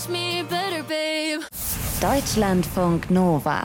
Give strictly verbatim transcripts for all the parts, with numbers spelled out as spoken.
Me better, babe. Deutschlandfunk Nova.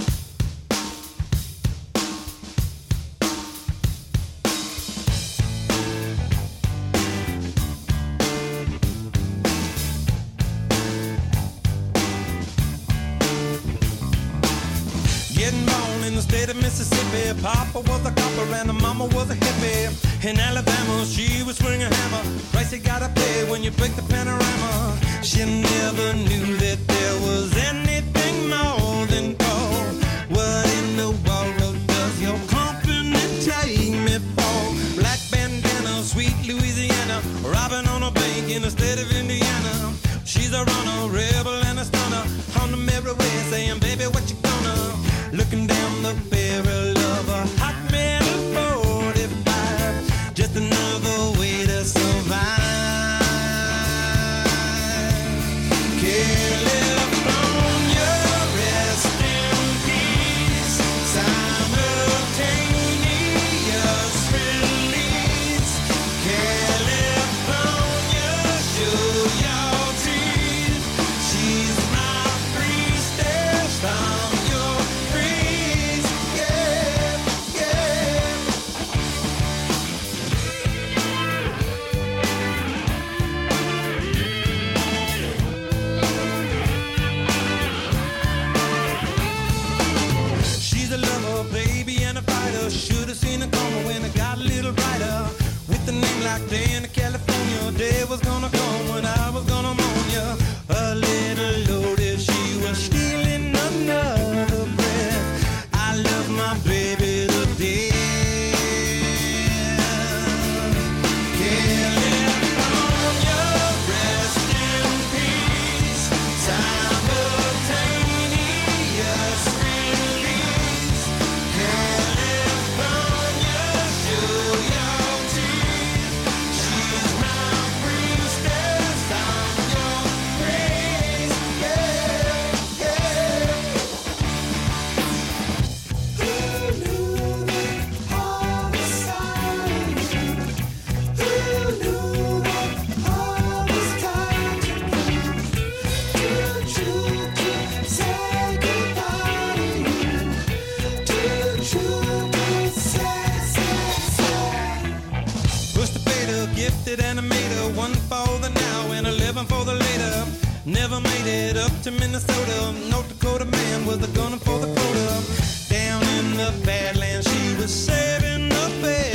Getting born in the state of Mississippi. Papa was a copper and the mama was a hippie. In Alabama, she was swinging a hammer. Price you gotta pay when you break the panorama. She never knew that there was anything more than gold. What in the world does your company take me for? Black bandana, sweet Louisiana, robbing on a bank in the state of Indiana. She's a runner, rebel and a stunner. On the merry way saying, baby, what you gonna? Looking down the barrel of a hot metal forty-five. Just another way to survive. California, rest in peace. Simultaneous release. California, show your teeth. She's my priestess. I'm your priest. Yeah, yeah. She's a lover, baby, and a fighter. Should've seen her coming when it got a little brighter. With a name like Day in California, day was gonna come when I was gonna mourn ya. A little loaded, she was stealing another breath. I love my baby to death. California, rest in peace. Simultaneous release. California, show your teeth. She's my priestess. I'm your priest. Yeah, yeah. Who knew that all this time? Who knew that all this time? Too true to say goodbye to you. Too true to say, say, say. Push the fader, gifted animator. One for the now and eleven for the later. Never made it up to Minnesota. North Dakota man was a gunner for the quota. Down in the Badlands, she was saving the bed.